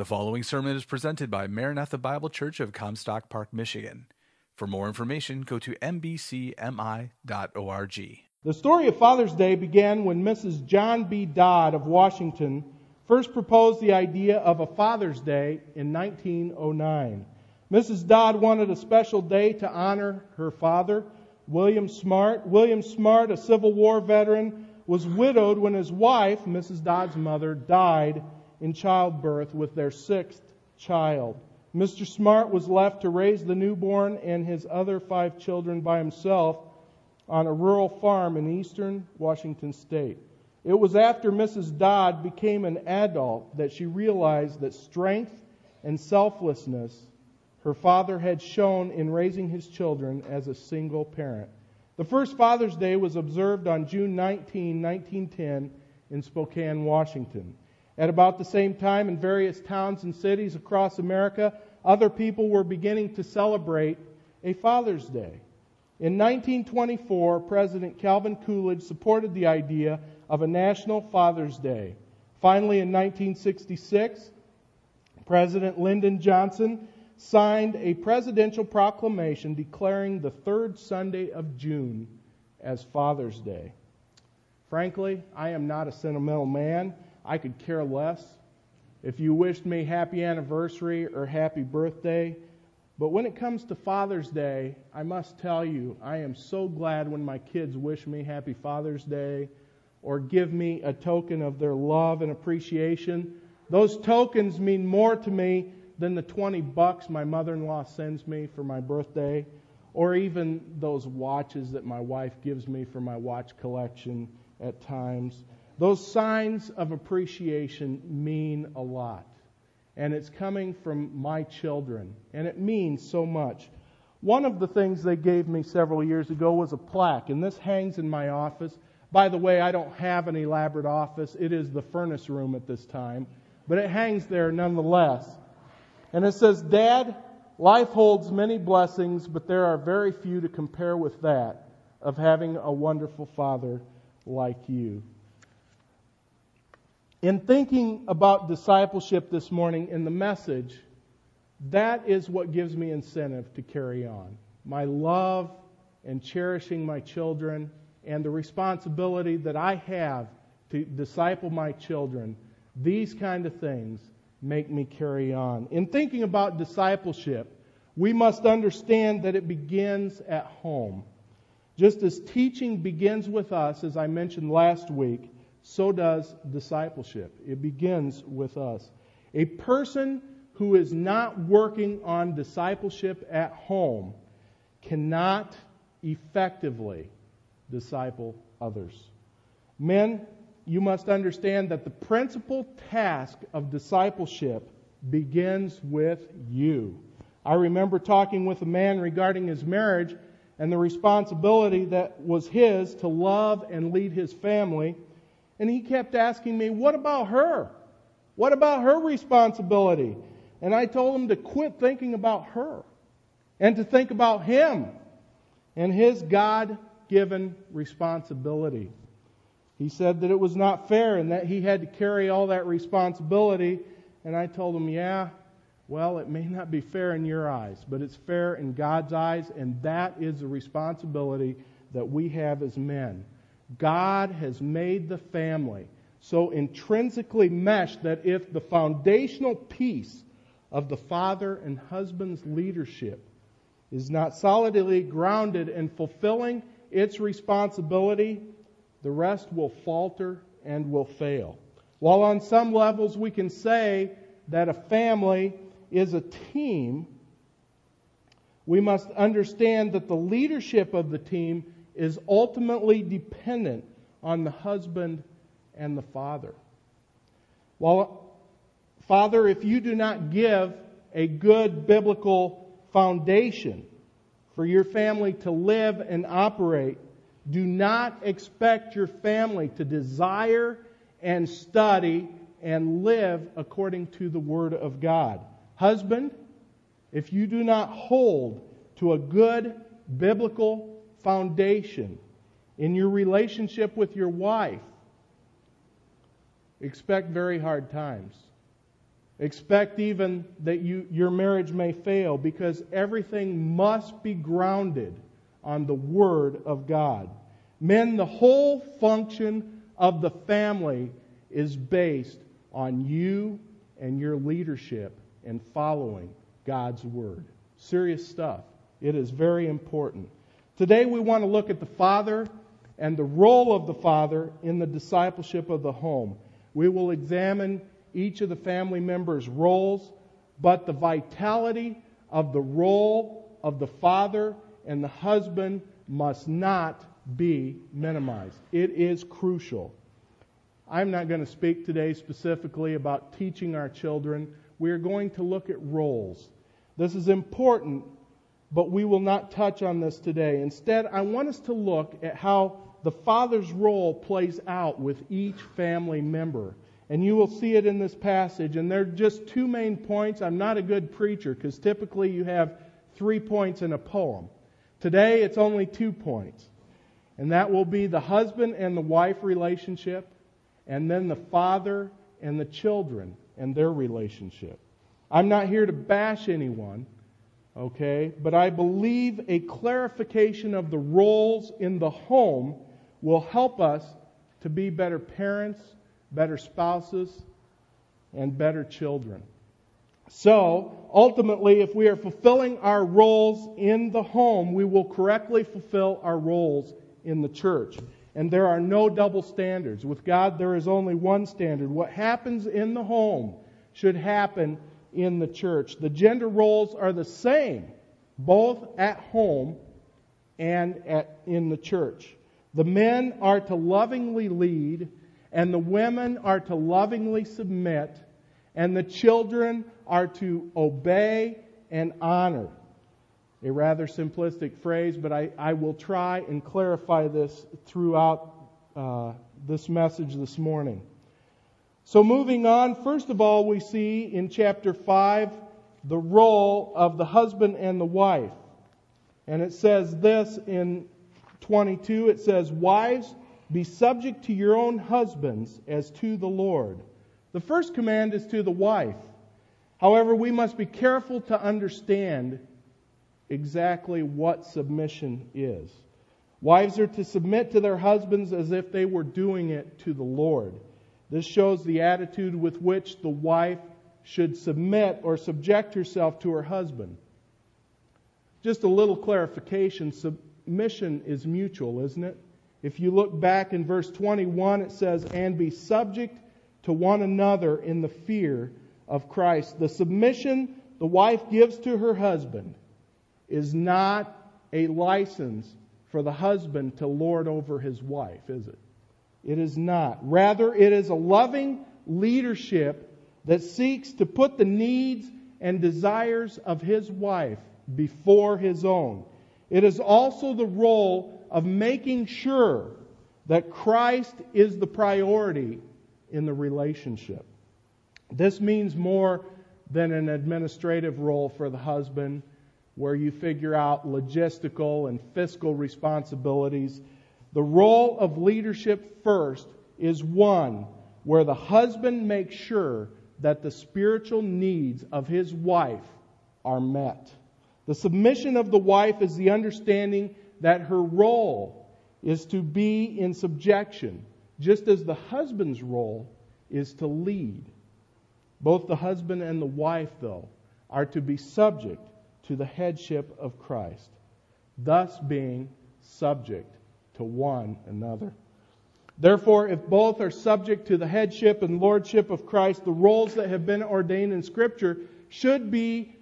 The following sermon is presented by Maranatha Bible Church of Comstock Park, Michigan. For more information, go to mbcmi.org. The story of Father's Day began when Mrs. John B. Dodd of Washington first proposed the idea of a Father's Day in 1909. Mrs. Dodd wanted a special day to honor her father, William Smart. William Smart, a Civil War veteran, was widowed when his wife, Mrs. Dodd's mother, died in childbirth with their sixth child. Mr. Smart was left to raise the newborn and his other 5 children by himself on a rural farm in eastern Washington state. It was after Mrs. Dodd became an adult that she realized that strength and selflessness her father had shown in raising his children as a single parent. The first Father's Day was observed on June 19, 1910 in Spokane, Washington. At about the same time, in various towns and cities across America, other people were beginning to celebrate a Father's Day. In 1924, President Calvin Coolidge supported the idea of a National Father's Day. Finally, in 1966, President Lyndon Johnson signed a presidential proclamation declaring the third Sunday of June as Father's Day. Frankly, I am not a sentimental man. I could care less if you wished me happy anniversary or happy birthday. But when it comes to Father's Day, I must tell you, I am so glad when my kids wish me happy Father's Day or give me a token of their love and appreciation. Those tokens mean more to me than the $20 my mother-in-law sends me for my birthday, or even those watches that my wife gives me for my watch collection at times. Those signs of appreciation mean a lot. And it's coming from my children. And it means so much. One of the things they gave me several years ago was a plaque. And this hangs in my office. By the way, I don't have an elaborate office. It is the furnace room at this time. But it hangs there nonetheless. And it says, "Dad, life holds many blessings, but there are very few to compare with that of having a wonderful father like you." In thinking about discipleship this morning in the message, that is what gives me incentive to carry on. My love and cherishing my children and the responsibility that I have to disciple my children, these kind of things make me carry on. In thinking about discipleship, we must understand that it begins at home. Just as teaching begins with us, as I mentioned last week, so does discipleship. It begins with us. A person who is not working on discipleship at home cannot effectively disciple others. Men, you must understand that the principal task of discipleship begins with you. I remember talking with a man regarding his marriage and the responsibility that was his to love and lead his family. And he kept asking me, what about her? What about her responsibility? And I told him to quit thinking about her and to think about him and his God-given responsibility. He said that it was not fair and that he had to carry all that responsibility. And I told him, yeah, well, it may not be fair in your eyes, but it's fair in God's eyes, and that is the responsibility that we have as men. God has made the family so intrinsically meshed that if the foundational piece of the father and husband's leadership is not solidly grounded in fulfilling its responsibility, the rest will falter and will fail. While on some levels we can say that a family is a team, we must understand that the leadership of the team is ultimately dependent on the husband and the father. Well, Father, if you do not give a good biblical foundation for your family to live and operate, do not expect your family to desire and study and live according to the Word of God. Husband, if you do not hold to a good biblical foundation in your relationship with your wife, expect very hard times. Expect even that your marriage may fail, because everything must be grounded on the Word of God. Men, the whole function of the family is based on you and your leadership and following God's Word. Serious stuff. It is very important. Today we want to look at the father and the role of the father in the discipleship of the home. We will examine each of the family members' roles, but the vitality of the role of the father and the husband must not be minimized. It is crucial. I'm not going to speak today specifically about teaching our children. We are going to look at roles. This is important, but we will not touch on this today. Instead, I want us to look at how the father's role plays out with each family member. And you will see it in this passage. And there are just two main points. I'm not a good preacher because typically you have 3 points in a poem. Today it's only 2 points. And that will be the husband and the wife relationship, and then the father and the children and their relationship. I'm not here to bash anyone, okay? But I believe a clarification of the roles in the home will help us to be better parents, better spouses, and better children. So, ultimately, if we are fulfilling our roles in the home, we will correctly fulfill our roles in the church. And there are no double standards. With God, there is only one standard. What happens in the home should happen in the church. The gender roles are the same, both at home and in the church. The men are to lovingly lead, and the women are to lovingly submit, and the children are to obey and honor. A rather simplistic phrase, but I will try and clarify this throughout this message this morning. So moving on, first of all, we see in chapter 5 the role of the husband and the wife. And it says this in 22, it says, "Wives, be subject to your own husbands as to the Lord." The first command is to the wife. However, we must be careful to understand exactly what submission is. Wives are to submit to their husbands as if they were doing it to the Lord. This shows the attitude with which the wife should submit or subject herself to her husband. Just a little clarification, submission is mutual, isn't it? If you look back in verse 21, it says, "And be subject to one another in the fear of Christ." The submission the wife gives to her husband is not a license for the husband to lord over his wife, is it? It is not. Rather, it is a loving leadership that seeks to put the needs and desires of his wife before his own. It is also the role of making sure that Christ is the priority in the relationship. This means more than an administrative role for the husband, where you figure out logistical and fiscal responsibilities. The role of leadership first is one where the husband makes sure that the spiritual needs of his wife are met. The submission of the wife is the understanding that her role is to be in subjection, just as the husband's role is to lead. Both the husband and the wife, though, are to be subject to the headship of Christ, thus being subject to one another. Therefore, if both are subject to the headship and lordship of Christ, the roles that have been ordained in Scripture should be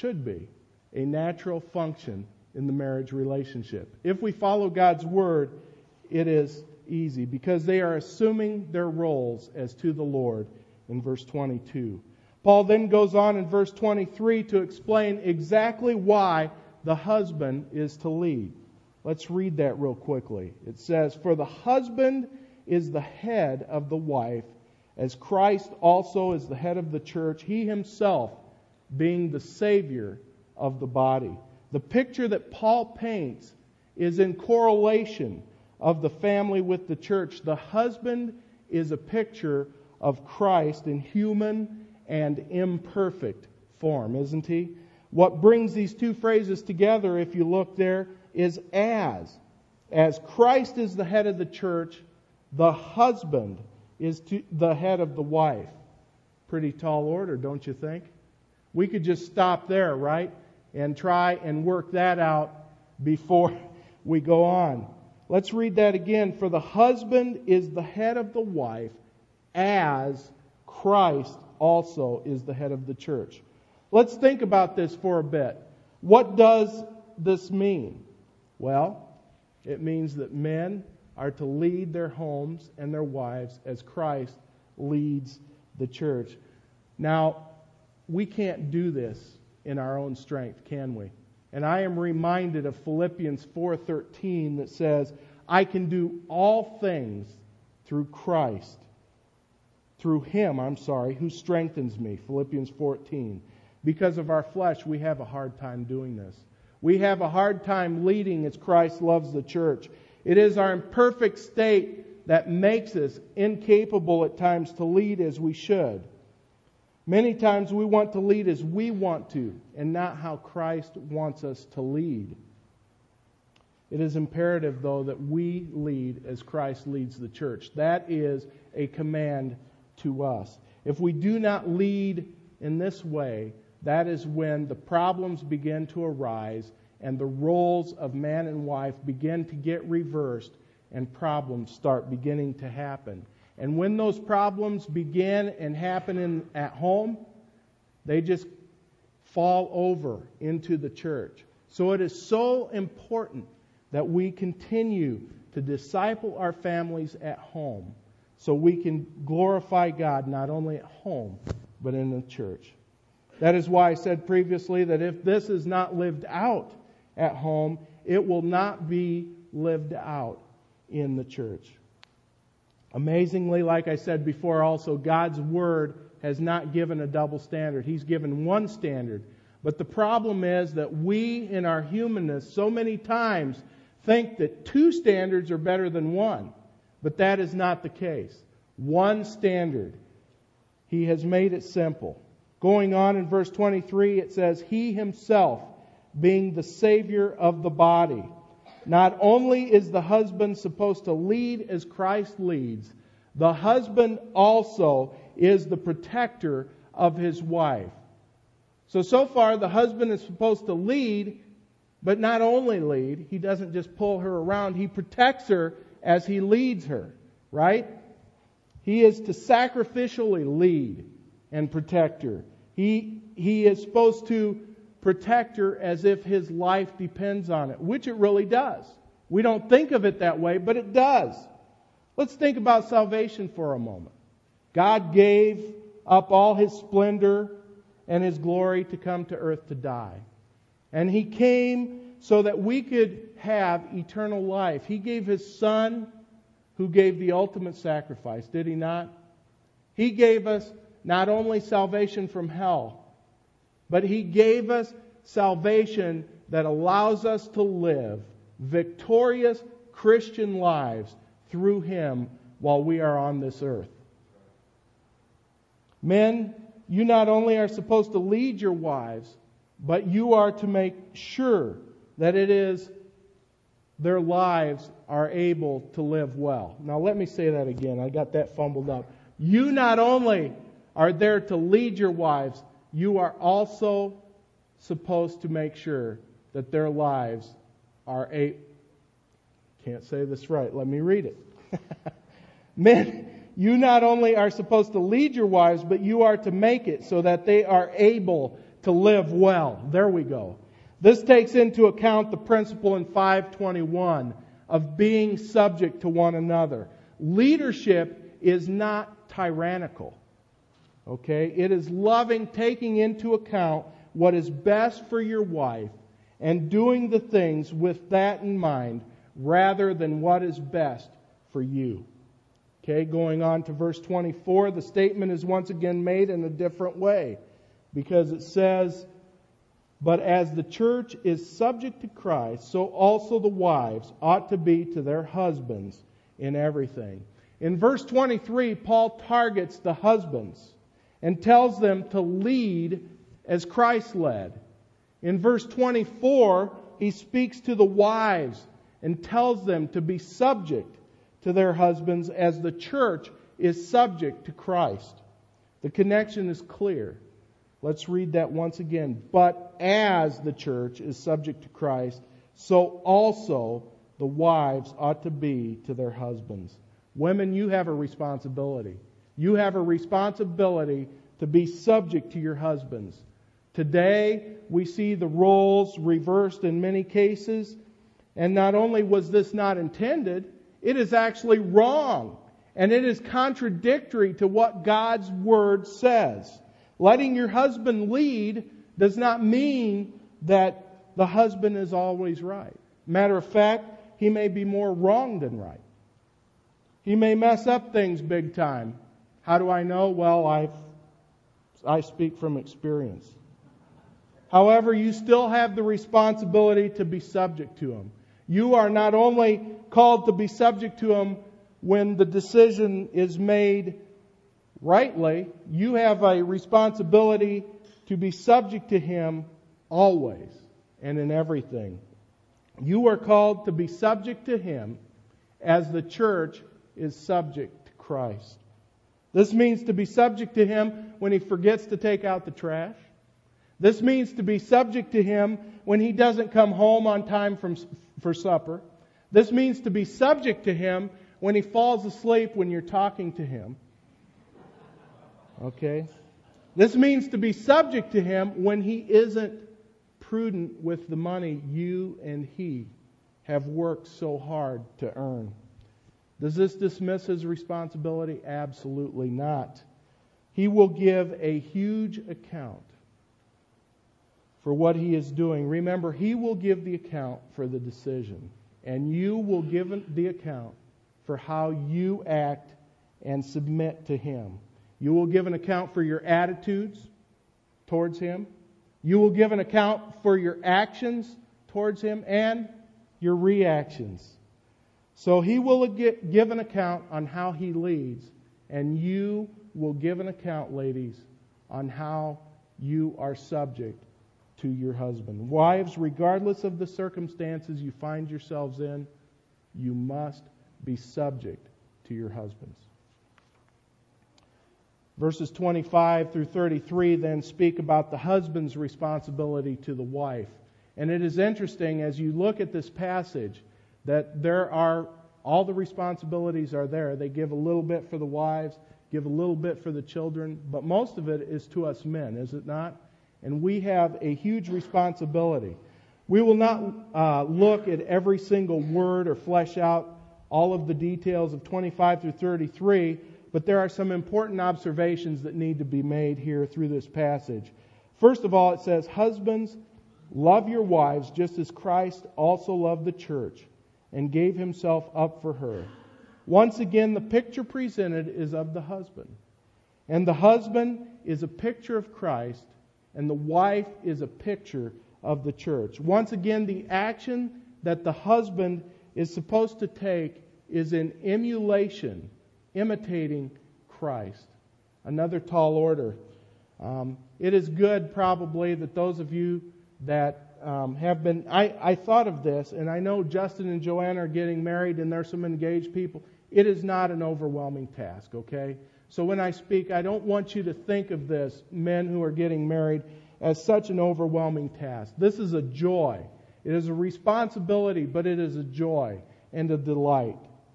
a natural function in the marriage relationship. If we follow God's Word, it is easy because they are assuming their roles as to the Lord in verse 22. Paul then goes on in verse 23 to explain exactly why the husband is to lead. Let's read that real quickly. It says, "For the husband is the head of the wife, as Christ also is the head of the church, he himself being the Savior of the body." The picture that Paul paints is in correlation of the family with the church. The husband is a picture of Christ in human and imperfect form, isn't he? What brings these two phrases together, if you look there, is as. As Christ is the head of the church, the husband is the head of the wife. Pretty tall order, don't you think? We could just stop there, right? And try and work that out before we go on. Let's read that again. For the husband is the head of the wife, as Christ also is the head of the church. Let's think about this for a bit. What does this mean? Well, it means that men are to lead their homes and their wives as Christ leads the church. Now, we can't do this in our own strength, can we? And I am reminded of Philippians 4:13 that says, I can do all things through Him, who strengthens me. Philippians 14. Because of our flesh, we have a hard time doing this. We have a hard time leading as Christ loves the church. It is our imperfect state that makes us incapable at times to lead as we should. Many times we want to lead as we want to, and not how Christ wants us to lead. It is imperative, though, that we lead as Christ leads the church. That is a command to us. If we do not lead in this way, that is when the problems begin to arise and the roles of man and wife begin to get reversed and problems start beginning to happen. And when those problems begin and happen at home, they just fall over into the church. So it is so important that we continue to disciple our families at home so we can glorify God not only at home, but in the church. That is why I said previously that if this is not lived out at home, it will not be lived out in the church. Amazingly, like I said before also, God's Word has not given a double standard. He's given one standard. But the problem is that we, in our humanness, so many times think that two standards are better than one. But that is not the case. One standard. He has made it simple. Going on in verse 23, it says, He Himself being the Savior of the body. Not only is the husband supposed to lead as Christ leads, the husband also is the protector of his wife. So far the husband is supposed to lead, but not only lead. He doesn't just pull her around. He protects her as he leads her, right? He is to sacrificially lead and protect her. He is supposed to protect her as if his life depends on it, which it really does. We don't think of it that way, but it does. Let's think about salvation for a moment. God gave up all His splendor and His glory to come to earth to die. And He came so that we could have eternal life. He gave His Son, who gave the ultimate sacrifice, did He not? He gave us not only salvation from hell, but He gave us salvation that allows us to live victorious Christian lives through Him while we are on this earth. Men, you not only are supposed to lead your wives, but you are to make sure that their lives are able to live well. Now let me say that again. I got that fumbled up. You not only are there to lead your wives, you are also supposed to make sure that their lives are can't say this right. Let me read it. Men, you not only are supposed to lead your wives, but you are to make it so that they are able to live well. There we go. This takes into account the principle in 5:21 of being subject to one another. Leadership is not tyrannical. Okay? It is loving, taking into account what is best for your wife and doing the things with that in mind rather than what is best for you. Okay, going on to verse 24, the statement is once again made in a different way because it says, But as the church is subject to Christ, so also the wives ought to be to their husbands in everything. In verse 23, Paul targets the husbands. and tells them to lead as Christ led. In verse 24, he speaks to the wives and tells them to be subject to their husbands as the church is subject to Christ. The connection is clear. Let's read that once again. But as the church is subject to Christ, so also the wives ought to be to their husbands. Women, you have a responsibility. You have a responsibility to be subject to your husbands. Today, we see the roles reversed in many cases. And not only was this not intended, it is actually wrong. And it is contradictory to what God's Word says. Letting your husband lead does not mean that the husband is always right. Matter of fact, he may be more wrong than right. He may mess up things big time. How do I know? Well, I speak from experience. However, you still have the responsibility to be subject to him. You are not only called to be subject to him when the decision is made rightly, you have a responsibility to be subject to him always and in everything. You are called to be subject to him as the church is subject to Christ. This means to be subject to him when he forgets to take out the trash. This means to be subject to him when he doesn't come home on time for supper. This means to be subject to him when he falls asleep when you're talking to him. Okay? This means to be subject to him when he isn't prudent with the money you and he have worked so hard to earn. Does this dismiss his responsibility? Absolutely not. He will give a huge account for what he is doing. Remember, he will give the account for the decision, and you will give the account for how you act and submit to him. You will give an account for your attitudes towards him. You will give an account for your actions towards him and your reactions. So he will give an account on how he leads, and you will give an account, ladies, on how you are subject to your husband. Wives, regardless of the circumstances you find yourselves in, you must be subject to your husbands. Verses 25 through 33 then speak about the husband's responsibility to the wife. And it is interesting as you look at this passage that all the responsibilities are there. They give a little bit for the wives, give a little bit for the children, but most of it is to us men, is it not? And we have a huge responsibility. We will not look at every single word or flesh out all of the details of 25 through 33, but there are some important observations that need to be made here through this passage. First of all, it says, "Husbands, love your wives just as Christ also loved the church and gave himself up for her." Once again, the picture presented is of the husband. And the husband is a picture of Christ, and the wife is a picture of the church. Once again, the action that the husband is supposed to take is in emulation, imitating Christ. Another tall order. It is good probably that those of you that have been... I thought of this, and I know Justin and Joanna are getting married and there's some engaged people. It is not an overwhelming task, okay? So when I speak, I don't want you to think of this, men who are getting married, as such an overwhelming task. This is a joy. It is a responsibility, but it is a joy and a delight.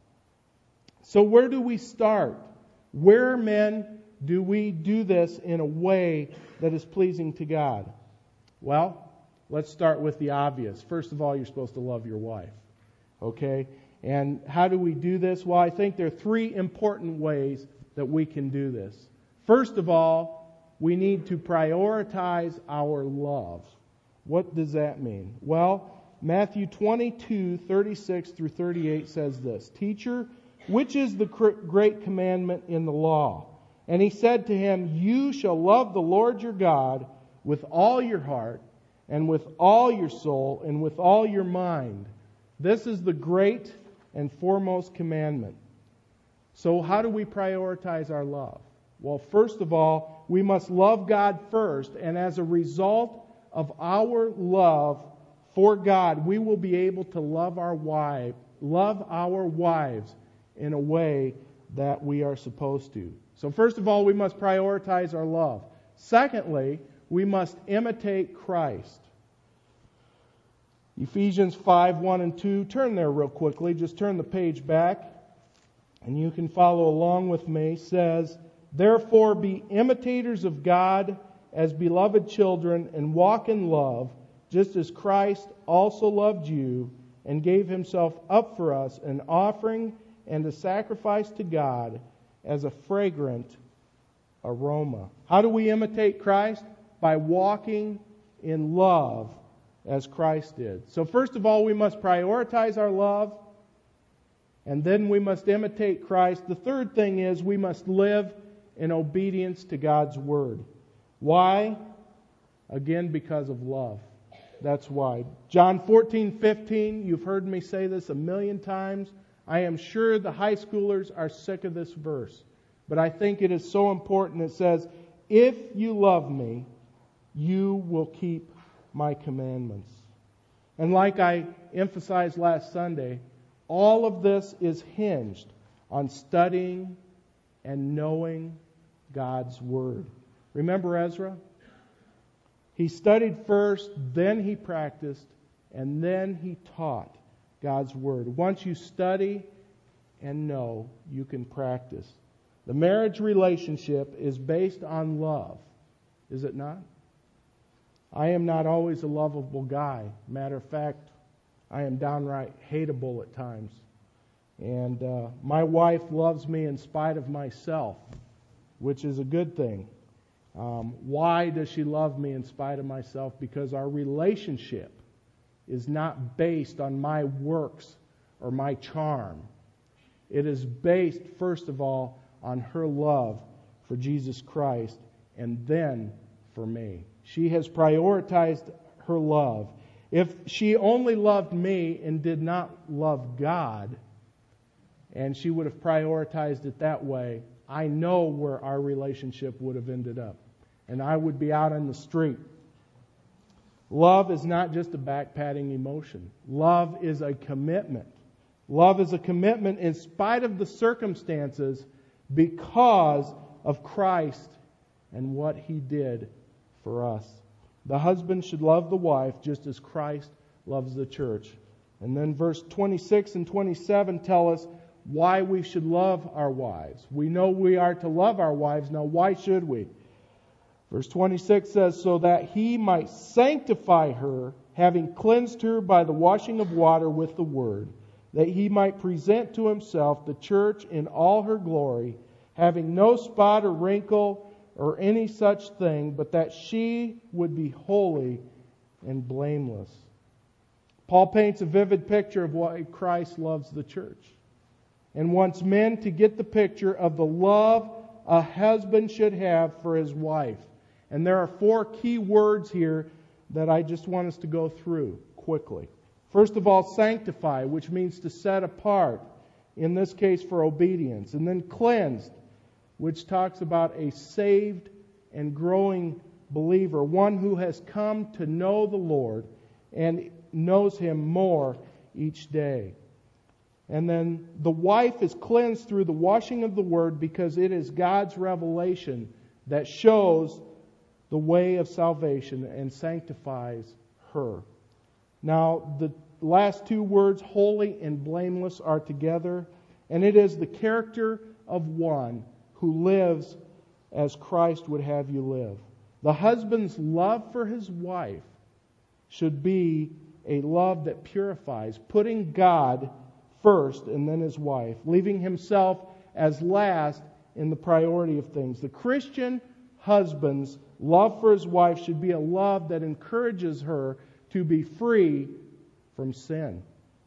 So where do we start? Where, men, do we do this in a way that is pleasing to God? Well, let's start with the obvious. First of all, you're supposed to love your wife. Okay? And how do we do this? Well, I think there are three important ways that we can do this. First of all, we need to prioritize our love. What does that mean? Well, Matthew 22:36 through 38 says this, "Teacher, which is the great commandment in the law?" And he said to him, "You shall love the Lord your God with all your heart and with all your soul and with all your mind. This is the great and foremost commandment." So how do we prioritize our love? Well, first of all, we must love God first, and as a result of our love for God, we will be able to love our wives in a way that we are supposed to. So first of all, we must prioritize our love. Secondly, we must imitate Christ. Ephesians 5:1 and 2. Turn there real quickly. Just turn the page back, and you can follow along with me. Says, "Therefore be imitators of God as beloved children, and walk in love, just as Christ also loved you and gave himself up for us, an offering and a sacrifice to God as a fragrant aroma." How do we imitate Christ? By walking in love as Christ did. So first of all, we must prioritize our love, and then we must imitate Christ. The third thing is we must live in obedience to God's Word. Why? Again, because of love. That's why. John 14:15, you've heard me say this a million times. I am sure the high schoolers are sick of this verse, but I think it is so important. It says, "If you love me, you will keep my commandments." And like I emphasized last Sunday, all of this is hinged on studying and knowing God's Word. Remember Ezra? He studied first, then he practiced, and then he taught God's Word. Once you study and know, you can practice. The marriage relationship is based on love, is it not? I am not always a lovable guy. Matter of fact, I am downright hateable at times. And my wife loves me in spite of myself, which is a good thing. Why does she love me in spite of myself? Because our relationship is not based on my works or my charm. It is based, first of all, on her love for Jesus Christ and then for me. She has prioritized her love. If she only loved me and did not love God, and she would have prioritized it that way, I know where our relationship would have ended up. And I would be out on the street. Love is not just a back-patting emotion. Love is a commitment. Love is a commitment in spite of the circumstances because of Christ and what He did for us. The husband should love the wife just as Christ loves the church. And then verse 26 and 27 tell us why we should love our wives. We know we are to love our wives. Now, why should we? Verse 26 says, "So that He might sanctify her, having cleansed her by the washing of water with the word, that He might present to Himself the church in all her glory, having no spot or wrinkle or any such thing, but that she would be holy and blameless." Paul paints a vivid picture of why Christ loves the church and wants men to get the picture of the love a husband should have for his wife. And there are 4 key words here that I just want us to go through quickly. First of all, sanctify, which means to set apart, in this case for obedience. And then cleansed, which talks about a saved and growing believer, one who has come to know the Lord and knows Him more each day. And then the wife is cleansed through the washing of the Word because it is God's revelation that shows the way of salvation and sanctifies her. Now, the last 2 words, holy and blameless, are together, and it is the character of one who lives as Christ would have you live. The husband's love for his wife should be a love that purifies, putting God first and then his wife, leaving himself as last in the priority of things. The Christian husband's love for his wife should be a love that encourages her to be free from sin,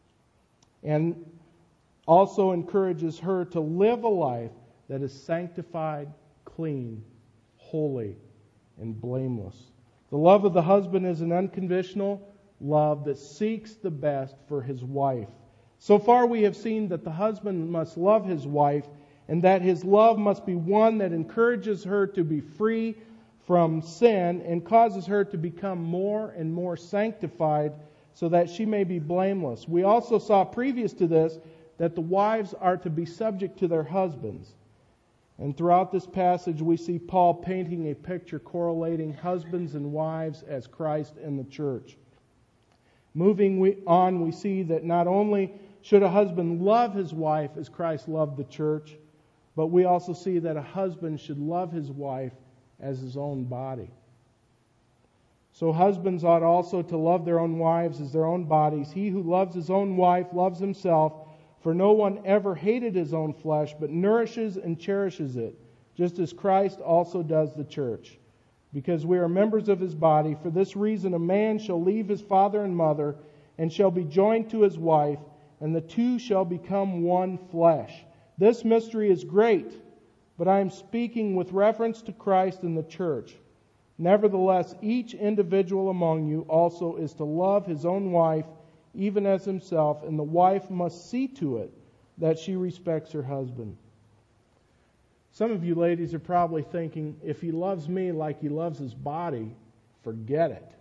and also encourages her to live a life that is sanctified, clean, holy, and blameless. The love of the husband is an unconditional love that seeks the best for his wife. So far we have seen that the husband must love his wife and that his love must be one that encourages her to be free from sin and causes her to become more and more sanctified so that she may be blameless. We also saw previous to this that the wives are to be subject to their husbands. And throughout this passage we see Paul painting a picture correlating husbands and wives as Christ and the church. Moving on, we see that not only should a husband love his wife as Christ loved the church, but we also see that a husband should love his wife as his own body. So husbands ought also to love their own wives as their own bodies. He who loves his own wife loves himself, for no one ever hated his own flesh, but nourishes and cherishes it, just as Christ also does the church, because we are members of his body. For this reason a man shall leave his father and mother, and shall be joined to his wife, and the two shall become one flesh. This mystery is great, but I am speaking with reference to Christ and the church. Nevertheless, each individual among you also is to love his own wife, even as himself, and the wife must see to it that she respects her husband. Some of you ladies are probably thinking, if he loves me like he loves his body, forget it.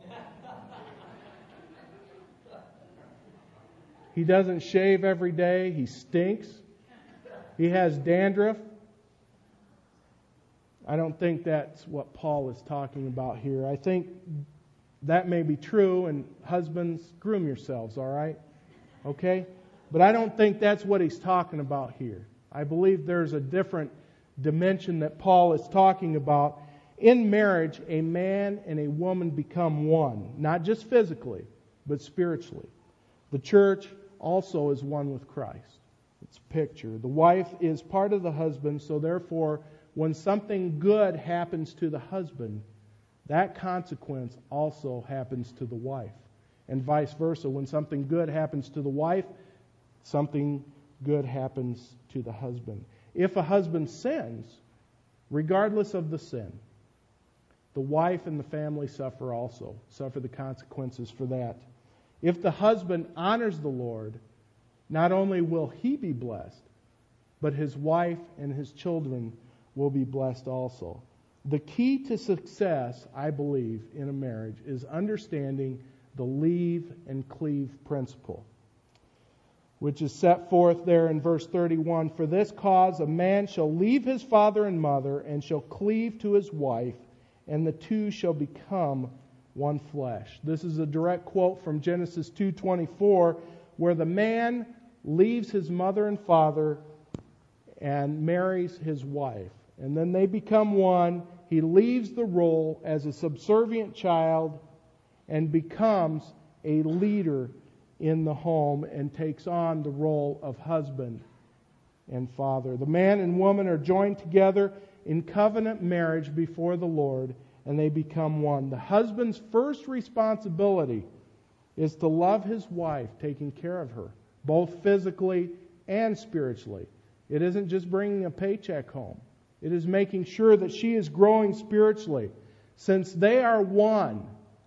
He doesn't shave every day. He stinks. He has dandruff. I don't think that's what Paul is talking about here. I think that may be true, and husbands, groom yourselves, all right? Okay? But I don't think that's what he's talking about here. I believe there's a different dimension that Paul is talking about. In marriage, a man and a woman become one, not just physically, but spiritually. The church also is one with Christ. It's a picture. The wife is part of the husband, so therefore, when something good happens to the husband, that consequence also happens to the wife. And vice versa. When something good happens to the wife, something good happens to the husband. If a husband sins, regardless of the sin, the wife and the family suffer the consequences for that. If the husband honors the Lord, not only will he be blessed, but his wife and his children will be blessed also. The key to success, I believe, in a marriage is understanding the leave and cleave principle, which is set forth there in verse 31. For this cause a man shall leave his father and mother and shall cleave to his wife, and the two shall become one flesh. This is a direct quote from Genesis 2:24, where the man leaves his mother and father and marries his wife. And then they become one. He leaves the role as a subservient child and becomes a leader in the home and takes on the role of husband and father. The man and woman are joined together in covenant marriage before the Lord, and they become one. The husband's first responsibility is to love his wife, taking care of her, both physically and spiritually. It isn't just bringing a paycheck home. It is making sure that she is growing spiritually. Since they are one,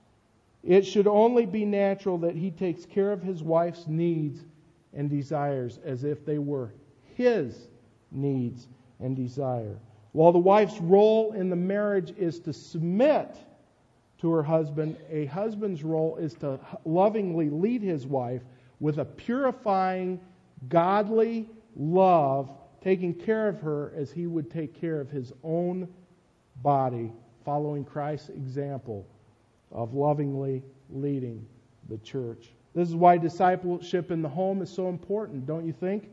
it should only be natural that he takes care of his wife's needs and desires as if they were his needs and desire. While the wife's role in the marriage is to submit to her husband, a husband's role is to lovingly lead his wife with a purifying, godly love, taking care of her as he would take care of his own body, following Christ's example of lovingly leading the church. This is why discipleship in the home is so important, don't you think?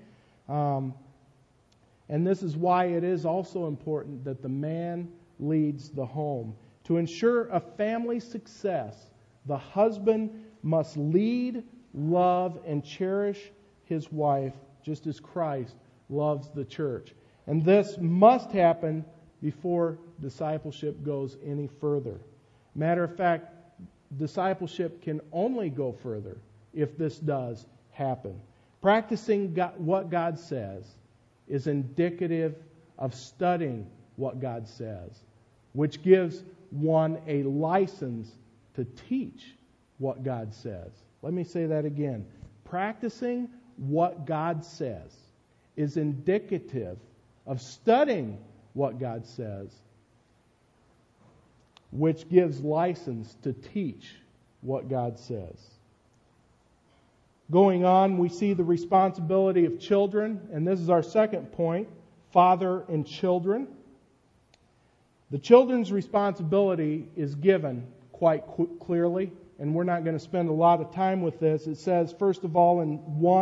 And this is why it is also important that the man leads the home. To ensure a family's success, the husband must lead, love, and cherish his wife just as Christ loves the church. And this must happen before discipleship goes any further. Matter of fact, discipleship can only go further if this does happen. Practicing what God says is indicative of studying what God says, which gives one a license to teach what God says. Let me say that again. Practicing what God says is indicative of studying what God says, which gives license to teach what God says. Going on, we see the responsibility of children, and this is our second point, father and children. The children's responsibility is given quite clearly, and we're not going to spend a lot of time with this. It says, first of all, in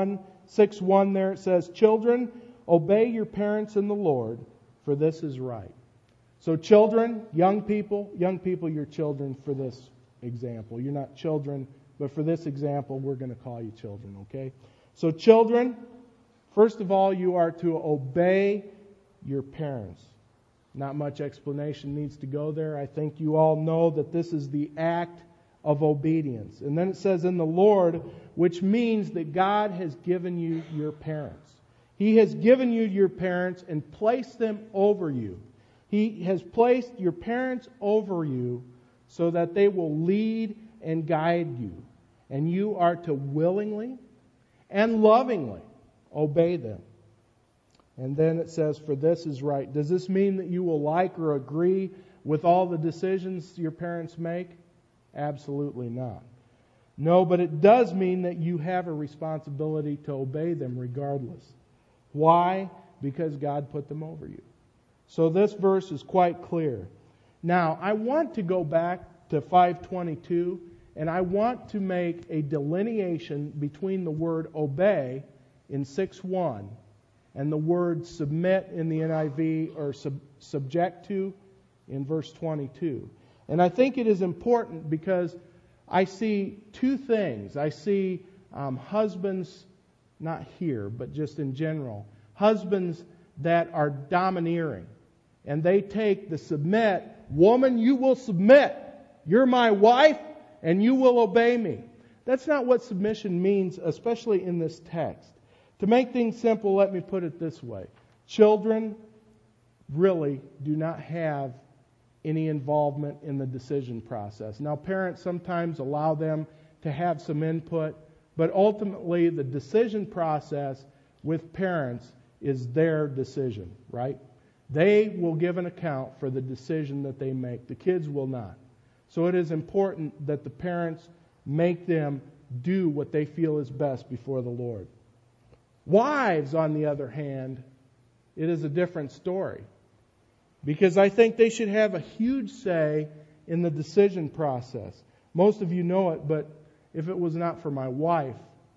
6:1 there, it says, "Children, obey your parents in the Lord, for this is right." So children, young people, you're children for this example. You're not children, but for this example, we're going to call you children, okay? So children, first of all, you are to obey your parents. Not much explanation needs to go there. I think you all know that this is the act of obedience. And then it says in the Lord, which means that God has given you your parents. He has given you your parents and placed them over you. He has placed your parents over you so that they will lead and guide you. And you are to willingly and lovingly obey them. And then it says, for this is right. Does this mean that you will like or agree with all the decisions your parents make? Absolutely not. No, but it does mean that you have a responsibility to obey them regardless. Why? Because God put them over you. So this verse is quite clear. Now, I want to go back to 5:22, and I want to make a delineation between the word obey in 6:1 and the word submit in the NIV, or subject to in verse 22. And I think it is important because I see two things. I see husbands, not here, but just in general, husbands that are domineering. And they take the submit, woman, you will submit. You're my wife, and you will obey me. That's not what submission means, especially in this text. To make things simple, let me put it this way. Children really do not have any involvement in the decision process. Now, parents sometimes allow them to have some input, but ultimately the decision process with parents is their decision, right? They will give an account for the decision that they make. The kids will not. So it is important that the parents make them do what they feel is best before the Lord. Wives, on the other hand, it is a different story. Because I think they should have a huge say in the decision process. Most of you know it, but if it was not for my wife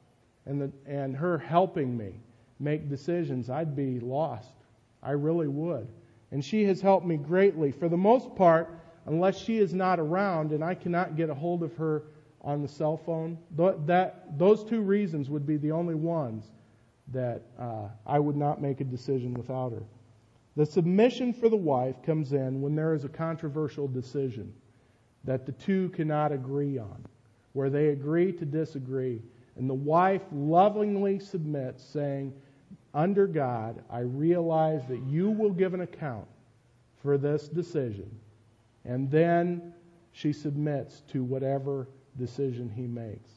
and her helping me make decisions, I'd be lost. I really would. And she has helped me greatly. For the most part, unless she is not around and I cannot get a hold of her on the cell phone, those two reasons would be the only ones that I would not make a decision without her. The submission for the wife comes in when there is a controversial decision that the two cannot agree on, where they agree to disagree. And the wife lovingly submits, saying, under God, I realize that you will give an account for this decision. And then she submits to whatever decision he makes.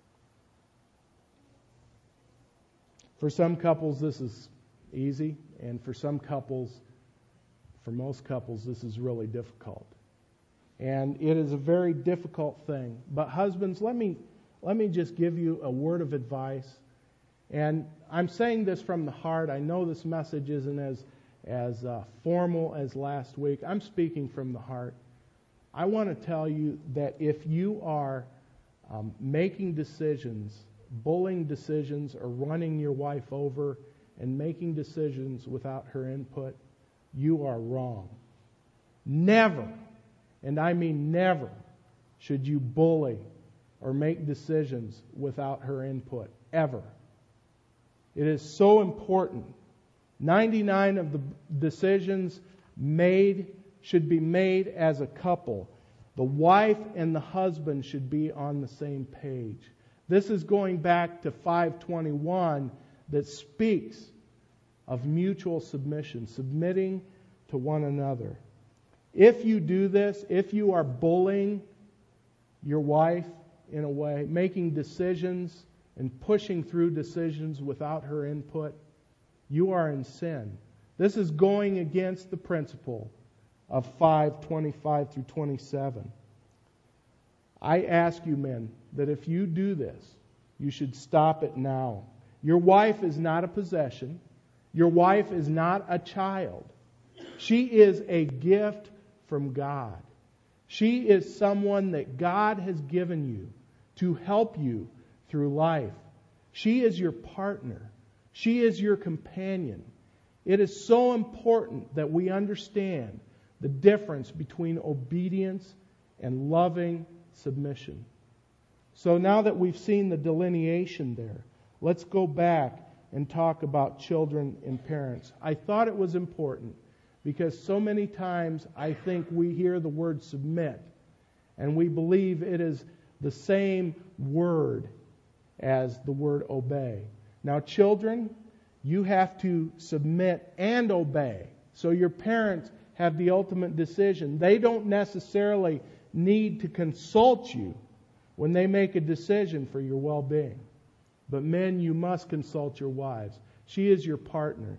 For some couples, this is easy, and for most couples, this is really difficult. And it is a very difficult thing. But husbands, let me just give you a word of advice. And I'm saying this from the heart. I know this message isn't as formal as last week. I'm speaking from the heart. I want to tell you that if you are making decisions, bullying decisions, or running your wife over and making decisions without her input, you are wrong. Never, and I mean never, should you bully or make decisions without her input, ever. It is so important. 99 of the decisions made should be made as a couple. The wife and the husband should be on the same page. This is going back to 5:21 that speaks of mutual submission, submitting to one another. If you do this, if you are bullying your wife in a way, making decisions and pushing through decisions without her input, you are in sin. This is going against the principle of 5:25 through 27. I ask you, men, that if you do this, you should stop it now. Your wife is not a possession. Your wife is not a child. She is a gift from God. She is someone that God has given you to help you through life. She is your partner. She is your companion. It is so important that we understand the difference between obedience and loving submission. So now that we've seen the delineation there, let's go back and talk about children and parents. I thought it was important because so many times I think we hear the word submit and we believe it is the same word as the word obey. Now, children, you have to submit and obey. So your parents have the ultimate decision. They don't necessarily need to consult you when they make a decision for your well-being. But men, you must consult your wives. She is your partner.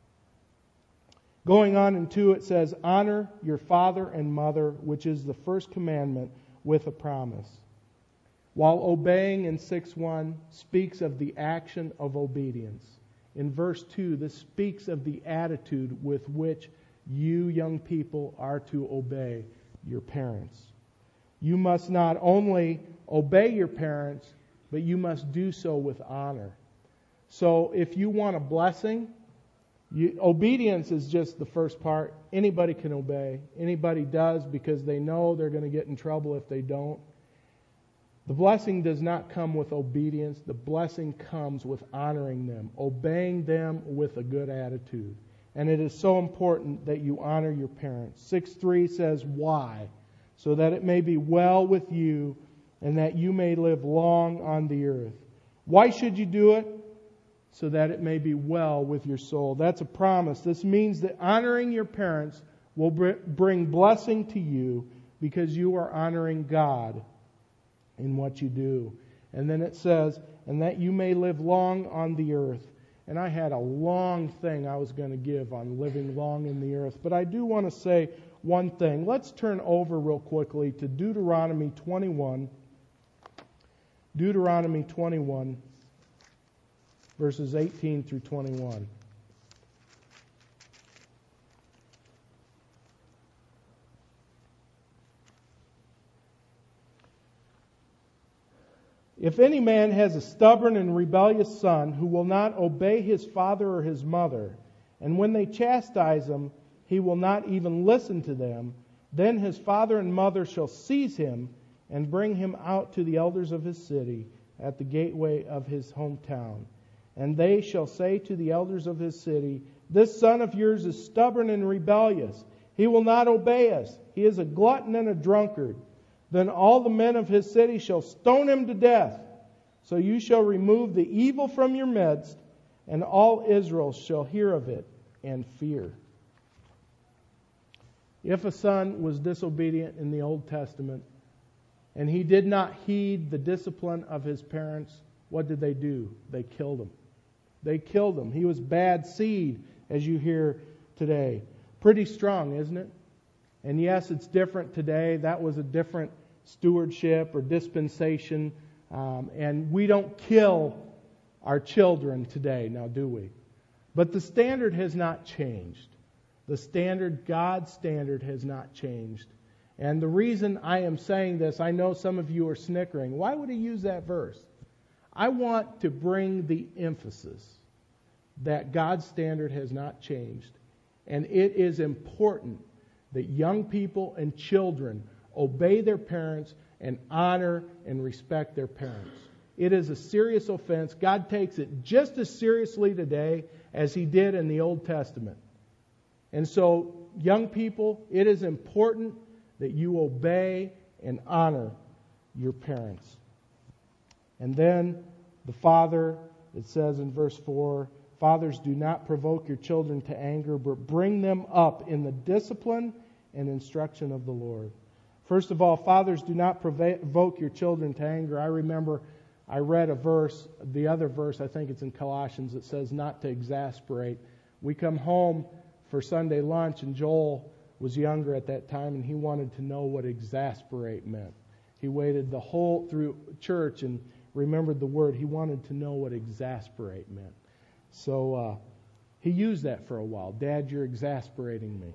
Going on in 2, it says, honor your father and mother, which is the first commandment, with a promise. While obeying in 6:1 speaks of the action of obedience. In verse 2, this speaks of the attitude with which you young people are to obey your parents. You must not only obey your parents, but you must do so with honor. So if you want a blessing, obedience is just the first part. Anybody can obey. Anybody does because they know they're going to get in trouble if they don't. The blessing does not come with obedience. The blessing comes with honoring them, obeying them with a good attitude. And it is so important that you honor your parents. 6:3 says, why? So that it may be well with you and that you may live long on the earth. Why should you do it? So that it may be well with your soul. That's a promise. This means that honoring your parents will bring blessing to you because you are honoring God in what you do. And then it says, and that you may live long on the earth. And I had a long thing I was going to give on living long in the earth. But I do want to say one thing. Let's turn over real quickly to Deuteronomy 21. Deuteronomy 21, verses 18 through 21. If any man has a stubborn and rebellious son who will not obey his father or his mother, and when they chastise him, he will not even listen to them, then his father and mother shall seize him and bring him out to the elders of his city at the gateway of his hometown. And they shall say to the elders of his city, this son of yours is stubborn and rebellious. He will not obey us. He is a glutton and a drunkard. Then all the men of his city shall stone him to death. So you shall remove the evil from your midst, and all Israel shall hear of it and fear. If a son was disobedient in the Old Testament, and he did not heed the discipline of his parents, what did they do? They killed him. They killed him. He was bad seed, as you hear today. Pretty strong, isn't it? And yes, it's different today. That was a different stewardship or dispensation. And we don't kill our children today, now do we? But the standard has not changed. The standard, God's standard, has not changed. And the reason I am saying this, I know some of you are snickering. Why would he use that verse? I want to bring the emphasis that God's standard has not changed. And it is important that young people and children obey their parents and honor and respect their parents. It is a serious offense. God takes it just as seriously today as He did in the Old Testament. And so, young people, it is important that you obey and honor your parents. And then the father, it says in verse 4, fathers, do not provoke your children to anger, but bring them up in the discipline and instruction of the Lord. First of all, fathers, do not provoke your children to anger. I remember I read a verse, the other verse, I think it's in Colossians, it says not to exasperate. We come home for Sunday lunch, and Joel was younger at that time, and he wanted to know what exasperate meant. He waited the whole through church and remembered the word. He wanted to know what exasperate meant. So he used that for a while. Dad, you're exasperating me.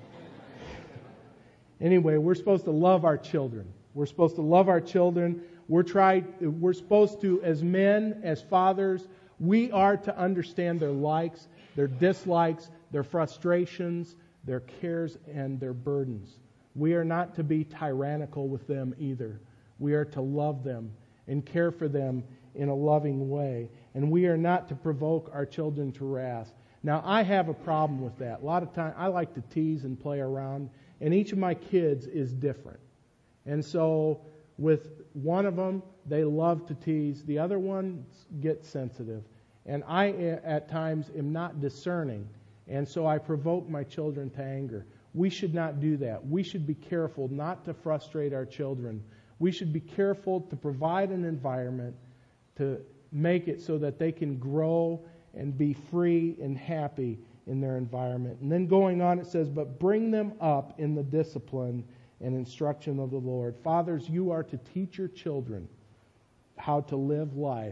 Anyway, we're supposed to love our children. We're supposed to love our children. We're supposed to, as men, as fathers, we are to understand their likes, their dislikes, their frustrations, their cares, and their burdens. We are not to be tyrannical with them either. We are to love them and care for them in a loving way. And we are not to provoke our children to wrath. Now, I have a problem with that. A lot of times, I like to tease and play around, and each of my kids is different. And so, with one of them, they love to tease. The other ones get sensitive. And I, at times, am not discerning. And so I provoke my children to anger. We should not do that. We should be careful not to frustrate our children. We should be careful to provide an environment to make it so that they can grow and be free and happy in their environment. And then going on, it says, but bring them up in the discipline and instruction of the Lord. Fathers, you are to teach your children how to live life,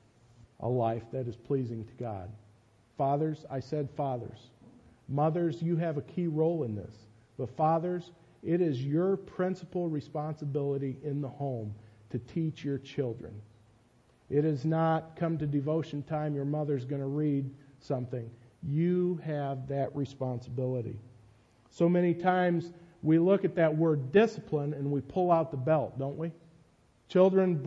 a life that is pleasing to God. Fathers, I said fathers. Mothers, you have a key role in this. But fathers, it is your principal responsibility in the home to teach your children. It is not come to devotion time, your mother's going to read something. You have that responsibility. So many times we look at that word discipline and we pull out the belt, don't we? Children,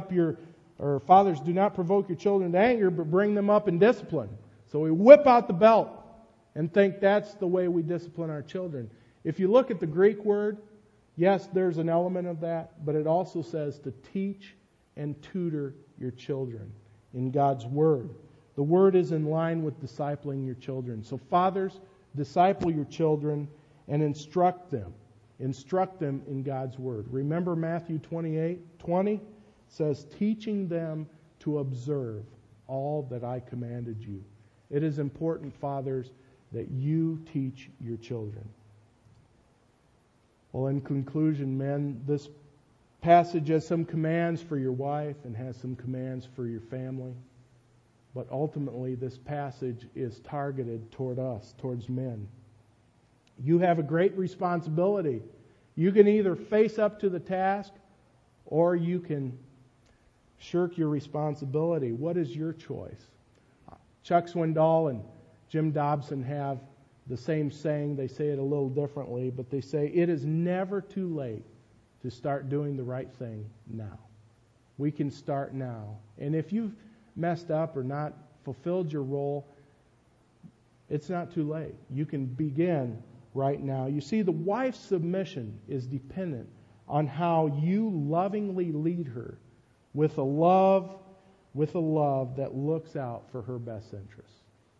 fathers, do not provoke your children to anger, but bring them up in discipline. So we whip out the belt and think that's the way we discipline our children. If you look at the Greek word, yes, there's an element of that, but it also says to teach and tutor your children in God's Word. The Word is in line with discipling your children. So fathers, disciple your children and instruct them. Instruct them in God's Word. Remember Matthew 28:20 says, teaching them to observe all that I commanded you. It is important, fathers, that you teach your children. Well, in conclusion, men, this passage has some commands for your wife and has some commands for your family. But ultimately, this passage is targeted toward us, towards men. You have a great responsibility. You can either face up to the task or you can shirk your responsibility. What is your choice? Chuck Swindoll and Jim Dobson have the same saying. They say it a little differently, but they say it is never too late to start doing the right thing now. We can start now. And if you've messed up or not fulfilled your role, it's not too late. You can begin right now. You see, the wife's submission is dependent on how you lovingly lead her with a love that looks out for her best interests.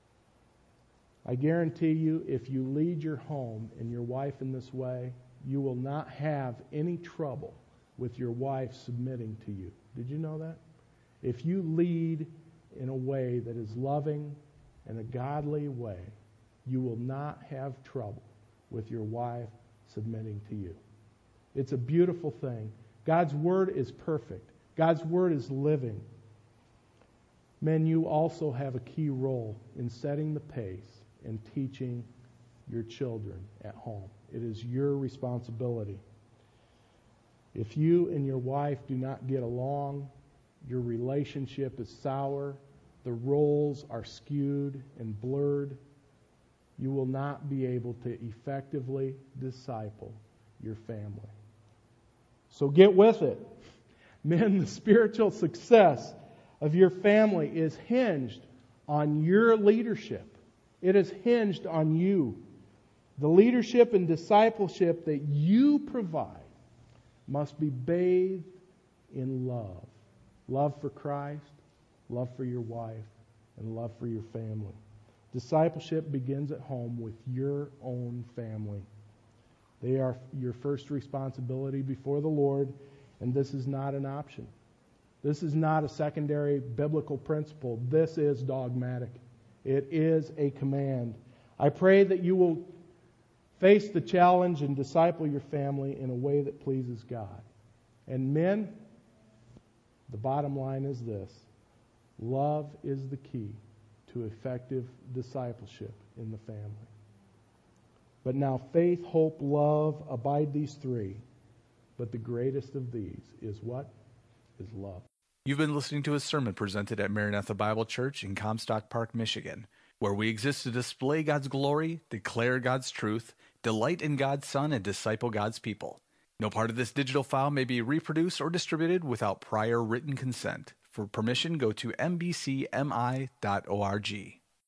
I guarantee you, if you lead your home and your wife in this way, you will not have any trouble with your wife submitting to you. Did you know that? If you lead in a way that is loving and a godly way, you will not have trouble with your wife submitting to you. It's a beautiful thing. God's Word is perfect. God's Word is living. Men, you also have a key role in setting the pace and teaching your children at home. It is your responsibility. If you and your wife do not get along, your relationship is sour, the roles are skewed and blurred, you will not be able to effectively disciple your family. So get with it. Men, the spiritual success of your family is hinged on your leadership. It is hinged on you. The leadership and discipleship that you provide must be bathed in love. Love for Christ, love for your wife, and love for your family. Discipleship begins at home with your own family. They are your first responsibility before the Lord, and this is not an option. This is not a secondary biblical principle. This is dogmatic. It is a command. I pray that you will face the challenge and disciple your family in a way that pleases God. And men, the bottom line is this: love is the key to effective discipleship in the family. But now faith, hope, love, abide these three. But the greatest of these is what? Is love. You've been listening to a sermon presented at Maranatha Bible Church in Comstock Park, Michigan, where we exist to display God's glory, declare God's truth, delight in God's Son, and disciple God's people. No part of this digital file may be reproduced or distributed without prior written consent. For permission, go to mbcmi.org.